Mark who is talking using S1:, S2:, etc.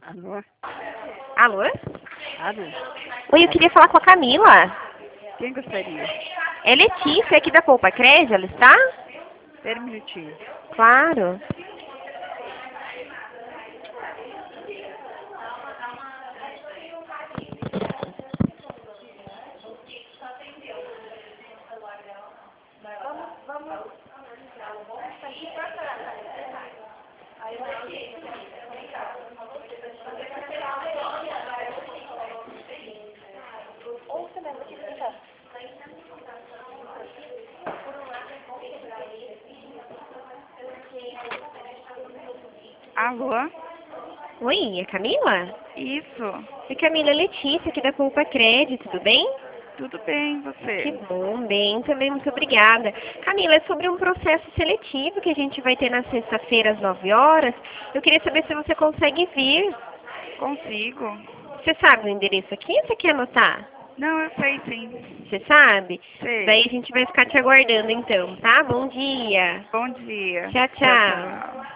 S1: Alô?
S2: Alô?
S1: Alô?
S2: Oi, eu queria falar com a Camila.
S1: Quem gostaria?
S2: É Letícia aqui da Poupa Crédito, ela está?
S1: Espera um minutinho.
S2: Claro.
S1: Alô?
S2: Oi, é Camila?
S1: Isso.
S2: É Camila, é Letícia aqui da Poupa Crédito, tudo bem?
S1: Tudo bem,
S2: Que
S1: você?
S2: bom, bem, também muito obrigada. Camila, é sobre um processo seletivo que a gente vai ter na sexta-feira às 9 horas. Eu queria saber se você consegue vir.
S1: Consigo.
S2: Você sabe o endereço aqui ou você quer anotar?
S1: Não, eu sei sim.
S2: Você sabe? Daí
S1: Sei.
S2: a gente vai ficar te aguardando então, tá? Bom dia.
S1: Bom dia.
S2: Tchau,
S1: Tchau,
S2: tchau.
S1: tchau.